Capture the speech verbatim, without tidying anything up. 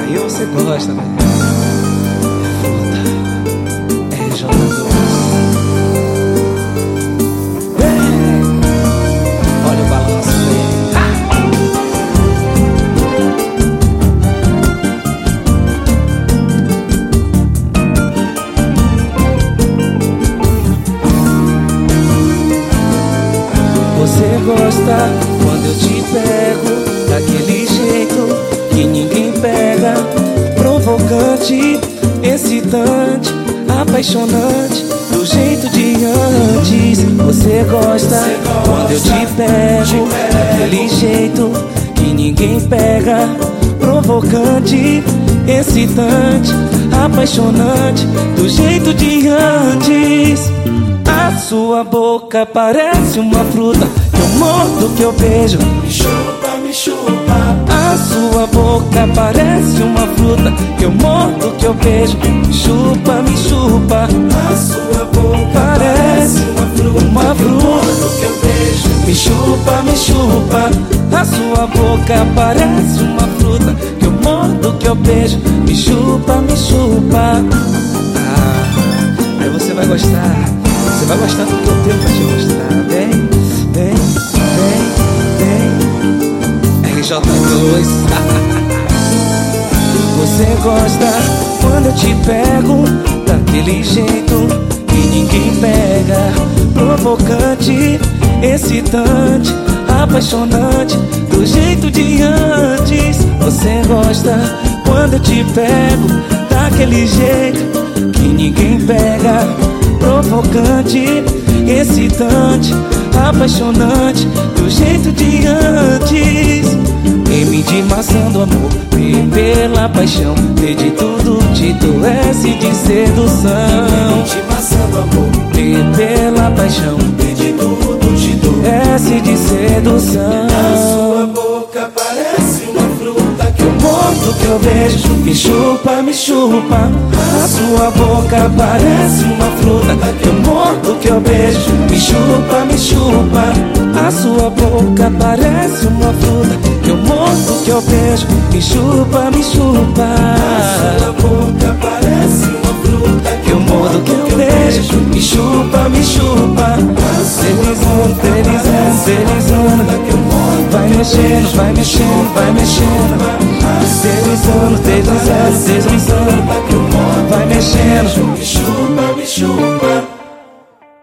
Aí você gosta, né, cara? É fruta, é R J dois. Olha o balanço dele. Você gosta quando eu te pego daquele jeito que ninguém pega, provocante, excitante, apaixonante, do jeito de antes. Você gosta quando eu te pego daquele jeito que ninguém pega, provocante, excitante, apaixonante, do jeito de antes. A sua boca parece uma fruta que eu mordo, que eu beijo. Me chupa, me chupa. A sua boca parece uma fruta que eu mordo, que eu beijo. Me chupa, me chupa. A sua boca parece uma fruta, uma fruta que eu beijo. Me chupa, me chupa. A sua boca parece uma fruta que eu mordo, que eu beijo. Me chupa, me chupa. Ah, aí você vai gostar. Você vai gostar do que eu tenho pra te mostrar. Vem, vem, vem, vem. R J dois. Você gosta quando eu te pego daquele jeito que ninguém pega, provocante, excitante, apaixonante, do jeito de antes. Você gosta quando eu te pego daquele jeito que ninguém pega, provocante, excitante, apaixonante, do jeito de antes. M de maçã do amor, P pela paixão, T de tudo, Tito, S de sedução. M de maçã do amor, P pela paixão, T de tudo, Tito, S de sedução. A sua boca parece uma fruta que eu mordo, que eu beijo. Me chupa, me chupa. A sua boca parece uma fruta que eu mordo, que eu beijo. Me chupa, me chupa. A sua boca parece uma fruta que eu mordo, que eu beijo. Me chupa, me chupa. A sua boca parece uma fruta que eu mordo, que eu beijo. Me chupa, me chupa. Deslizando, deslizando, deslizando. Vai mexendo, vai mexendo, vai mexendo. Deslizando, deslizando, deslizando. Vai mexendo. Me chupa, me chupa.